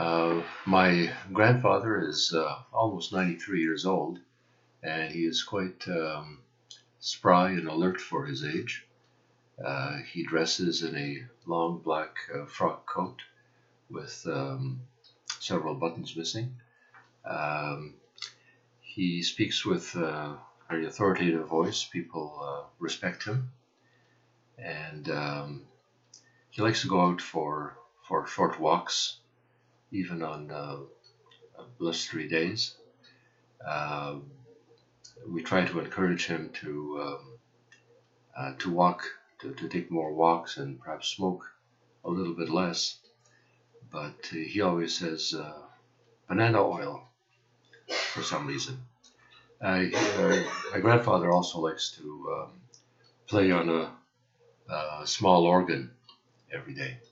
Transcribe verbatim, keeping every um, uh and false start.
Uh, my grandfather is uh, almost ninety-three years old, and he is quite um, spry and alert for his age. Uh, he dresses in a long black uh, frock coat with um, several buttons missing. Um, he speaks with a very authoritative voice. People uh, respect him, and um, he likes to go out for for short walks, even on uh, blustery days. Um, we try to encourage him to um, uh, to walk, to, to take more walks, and perhaps smoke a little bit less. But uh, he always says uh, banana oil for some reason. Uh, he, uh, my grandfather also likes to um, play on a, a small organ every day.